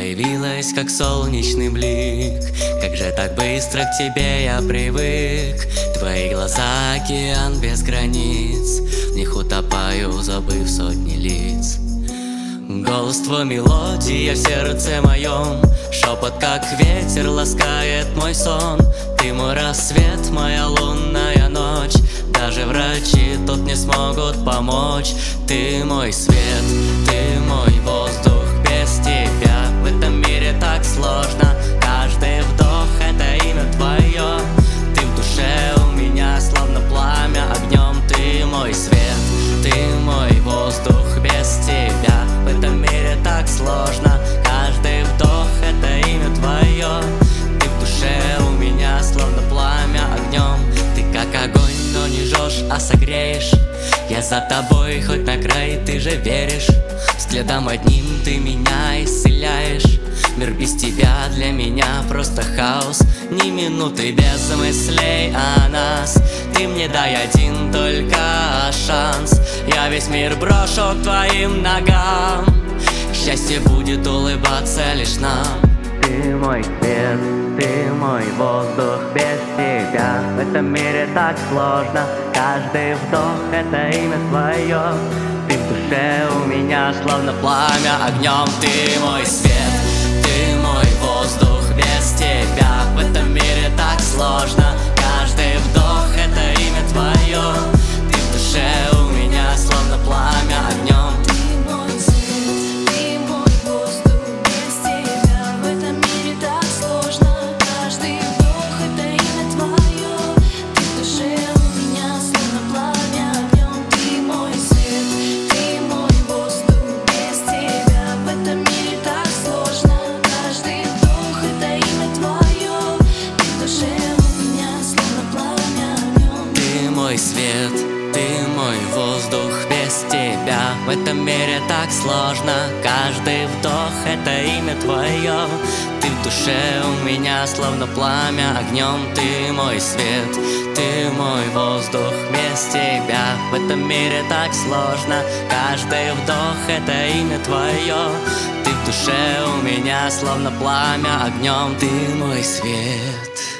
появилась, как солнечный блик. Как же так быстро к тебе я привык. Твои глаза — океан без границ, в них утопаю, забыв сотни лиц. Голос твой — мелодия в сердце моем, шепот, как ветер, ласкает мой сон. Ты мой рассвет, моя лунная ночь, даже врачи тут не смогут помочь. Ты мой свет, ты мой воздух, без тебя в этом мире так сложно. Каждый вдох — это имя твое. Ты в душе у меня, словно пламя огнем. Ты мой свет, ты мой воздух, без тебя в этом мире так сложно. Каждый вдох — это имя твое. Ты в душе у меня, словно пламя огнем. Ты как огонь, но не жжешь, а согреешь. Я за тобой, хоть на край, ты же веришь. Взглядом одним ты меня исцеляешь. Мир без тебя для меня просто хаос. Ни минуты без мыслей о нас. Ты мне дай один только шанс. Я весь мир брошу к твоим ногам. Счастье будет улыбаться лишь нам. Ты мой свет, ты мой воздух, без тебя в этом мире так сложно. Каждый вдох — это имя твое. Ты в душе у меня, словно пламя огнем. Ты мой свет, ты мой воздух, без тебя в этом мире так сложно. Каждый вдох — это имя твое. Ты в душе у меня, словно пламя огнем. Мой свет, ты мой воздух, без тебя в этом мире так сложно. Каждый вдох — это имя твое. Ты в душе у меня, словно пламя огнем. Ты мой свет, ты мой воздух, без тебя в этом мире так сложно. Каждый вдох — это имя твое. Ты в душе у меня, словно пламя огнем. Ты мой свет.